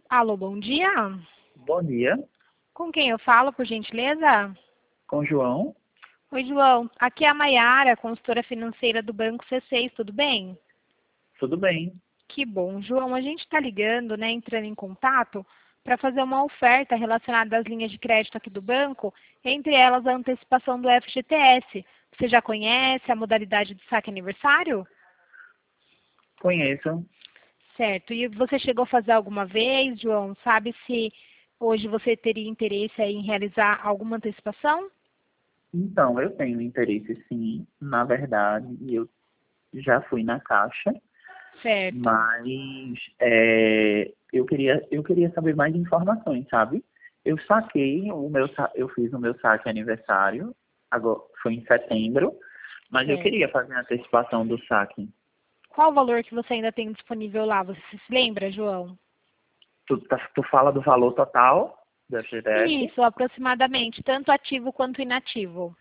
Alô, bom dia. Bom dia, Com quem eu falo, por gentileza? com o João. Oi, João. Aqui é a Maiara, consultora financeira do Banco C6, tudo bem? Tudo bem? Que bom. João, a gente está ligando, né, entrando em contato para fazer uma oferta relacionada às linhas de crédito aqui do banco, entre elas a antecipação do FGTS. Você já conhece a modalidade de saque aniversário? Conheço. Certo. E você chegou a fazer alguma vez, João? Sabe se hoje você teria interesse aí em realizar alguma antecipação? Então, eu tenho interesse sim, na verdade, eu já fui na Caixa, Certo. mas eu queria saber mais informações, sabe? Eu saquei eu fiz o meu saque aniversário, agora foi em setembro, mas eu Certo. queria fazer a antecipação do saque. Qual o valor que você ainda tem disponível lá? Você se lembra, João? Tu fala do valor total do FGTS? Isso, aproximadamente, tanto ativo quanto inativo.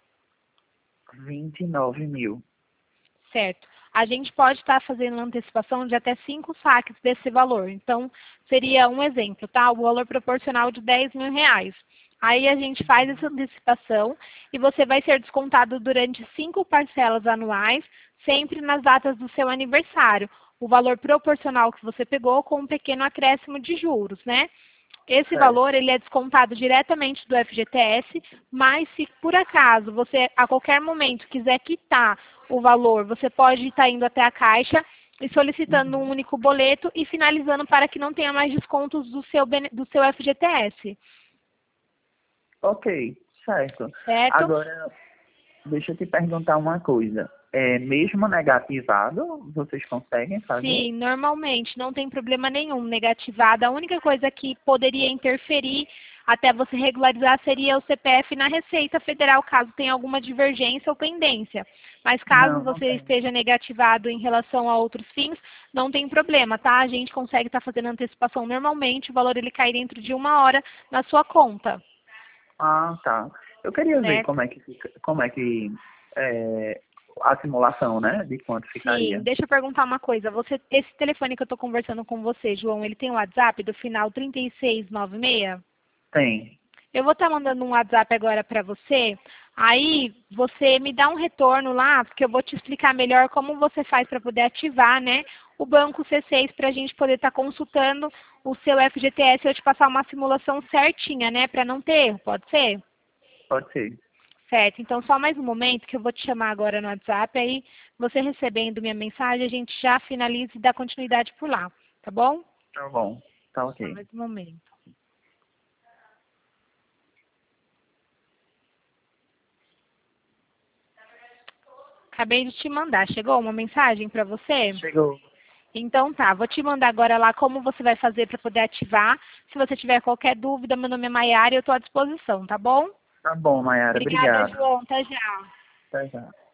29 mil. Certo. A gente pode estar fazendo uma antecipação de até 5 saques desse valor. Então, seria um exemplo, tá? O valor proporcional de R$ 10.000. Aí a gente faz essa antecipação e você vai ser descontado durante 5 parcelas anuais, sempre nas datas do seu aniversário. O valor proporcional que você pegou com um pequeno acréscimo de juros, né? Esse Certo. valor ele é descontado diretamente do FGTS, mas se por acaso você a qualquer momento quiser quitar o valor, você pode estar indo até a Caixa e solicitando um único boleto e finalizando para que não tenha mais descontos do seu FGTS, Ok, certo. certo? Agora, deixa eu te perguntar uma coisa. Mesmo negativado, vocês conseguem fazer? Sim, normalmente, não tem problema nenhum negativada. A única coisa que poderia interferir até você regularizar seria o CPF na Receita Federal, caso tenha alguma divergência ou pendência. Mas caso Não, não você tem. esteja negativado em relação a outros fins, não tem problema, tá? A gente consegue estar fazendo antecipação normalmente, o valor ele cai dentro de 1 hora na sua conta, Ah, tá. Eu queria ver certo? como é que é, a simulação, né, de quanto Sim, ficaria. deixa eu perguntar uma coisa. Esse telefone que eu estou conversando com você, João, ele tem um WhatsApp do final 3696? Tem. Eu vou estar mandando um WhatsApp agora para você. Aí você me dá um retorno lá, porque eu vou te explicar melhor como você faz para poder ativar, né, o banco C6 para a gente poder estar consultando o seu FGTS e eu te passar uma simulação certinha, né, para não ter erro, pode ser? Pode ser. Certo, então só mais um momento que eu vou te chamar agora no WhatsApp, aí você recebendo minha mensagem, a gente já finaliza e dá continuidade por lá, tá bom? Tá bom. Tá Só ok. mais um momento. Acabei de te mandar, chegou uma mensagem para você? Chegou. Então tá, vou te mandar agora lá como você vai fazer para poder ativar. Se você tiver qualquer dúvida, meu nome é Maiara e eu estou à disposição, tá bom? Tá bom, Mayara. Obrigada, Obrigado. João. Até já. Até já.